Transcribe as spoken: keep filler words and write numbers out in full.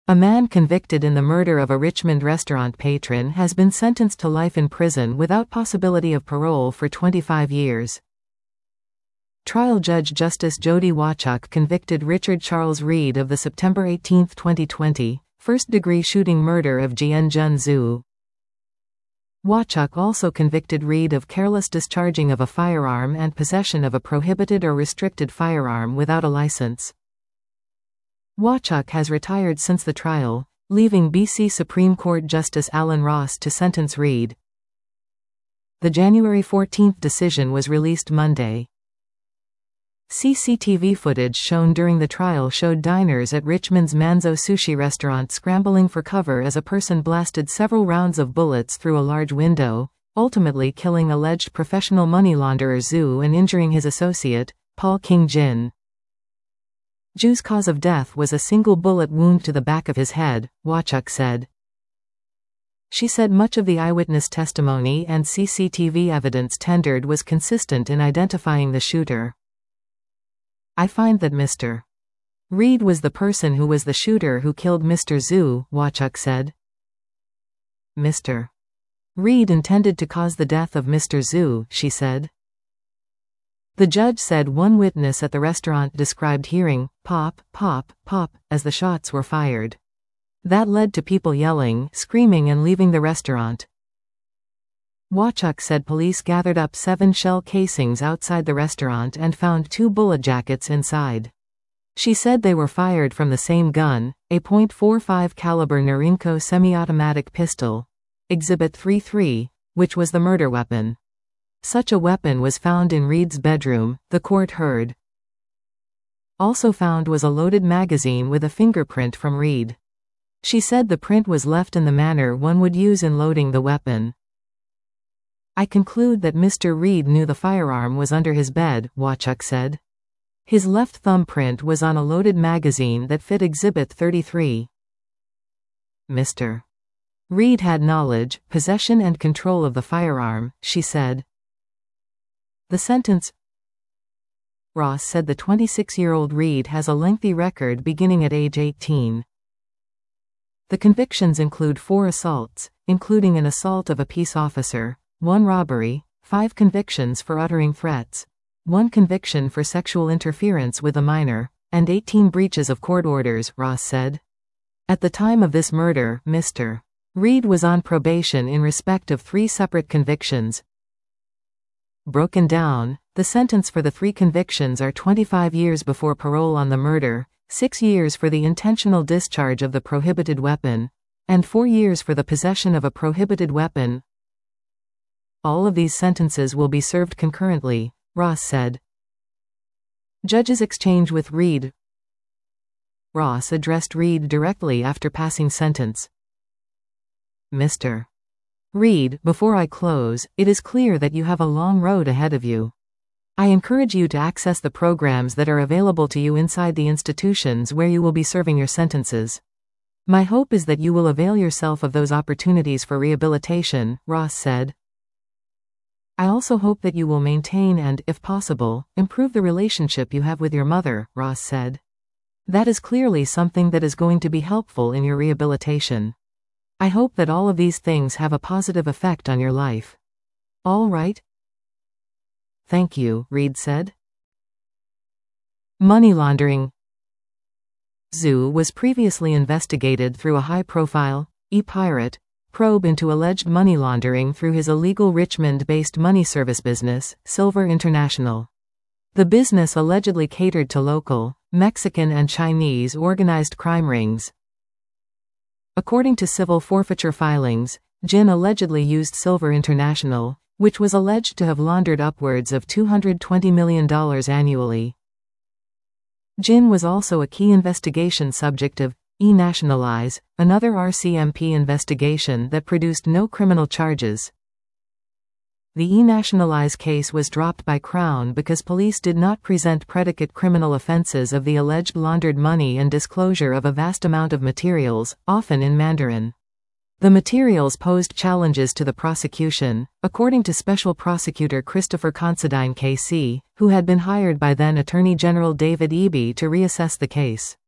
A man convicted in the murder of a Richmond restaurant patron has been sentenced to life in prison without possibility of parole for twenty-five years. Trial Judge Justice Jody Wachuk convicted Richard Charles Reed of the September eighteenth twenty twenty, first-degree shooting murder of Jian-Jun Zhu. Wachuk also convicted Reed of careless discharging of a firearm and possession of a prohibited or restricted firearm without a license. Wachuk has retired since the trial, leaving B C Supreme Court Justice Alan Ross to sentence Reed. The January fourteenth decision was released Monday. C C T V footage shown during the trial showed diners at Richmond's Manzo Sushi restaurant scrambling for cover as a person blasted several rounds of bullets through a large window, ultimately killing alleged professional money launderer Zhu and injuring his associate, Paul King-jin. Zhu's cause of death was a single bullet wound to the back of his head, Wachuk said. She said much of the eyewitness testimony and C C T V evidence tendered was consistent in identifying the shooter. I find that Mister Reed was the person who was the shooter who killed Mister Zhu, Wachuk said. Mister Reed intended to cause the death of Mister Zhu, she said. The judge said one witness at the restaurant described hearing, pop, pop, pop, as the shots were fired. That led to people yelling, screaming and leaving the restaurant. Wachuk said police gathered up seven shell casings outside the restaurant and found two bullet jackets inside. She said they were fired from the same gun, a point four five caliber Norinco semi-automatic pistol, Exhibit thirty-three, which was the murder weapon. Such a weapon was found in Reed's bedroom, the court heard. Also found was a loaded magazine with a fingerprint from Reed. She said the print was left in the manner one would use in loading the weapon. I conclude that Mister Reed knew the firearm was under his bed, Wachuk said. His left thumbprint was on a loaded magazine that fit Exhibit thirty-three. Mister Reed had knowledge, possession and control of the firearm, she said. The sentence. Ross said the twenty-six-year-old Reed has a lengthy record beginning at age eighteen. The convictions include four assaults, including an assault of a peace officer, one robbery, five convictions for uttering threats, one conviction for sexual interference with a minor, and eighteen breaches of court orders, Ross said. At the time of this murder, Mister Reed was on probation in respect of three separate convictions. Broken down, the sentence for the three convictions are twenty-five years before parole on the murder, six years for the intentional discharge of the prohibited weapon, and four years for the possession of a prohibited weapon. All of these sentences will be served concurrently, Ross said. Judge's exchange with Reed. Ross addressed Reed directly after passing sentence. Mister Reed, before I close, it is clear that you have a long road ahead of you. I encourage you to access the programs that are available to you inside the institutions where you will be serving your sentences. My hope is that you will avail yourself of those opportunities for rehabilitation, Ross said. I also hope that you will maintain and, if possible, improve the relationship you have with your mother, Ross said. That is clearly something that is going to be helpful in your rehabilitation. I hope that all of these things have a positive effect on your life. All right? Thank you, Reed said. Money laundering. Zhu was previously investigated through a high-profile, e-pirate, probe into alleged money laundering through his illegal Richmond-based money service business, Silver International. The business allegedly catered to local, Mexican and Chinese organized crime rings. According to civil forfeiture filings, Jin allegedly used Silver International, which was alleged to have laundered upwards of two hundred twenty million dollars annually. Jin was also a key investigation subject of E-Nationalize, another R C M P investigation that produced no criminal charges. The E-Nationalize case was dropped by Crown because police did not present predicate criminal offenses of the alleged laundered money and disclosure of a vast amount of materials, often in Mandarin. The materials posed challenges to the prosecution, according to Special Prosecutor Christopher Considine K C, who had been hired by then Attorney General David Eby to reassess the case.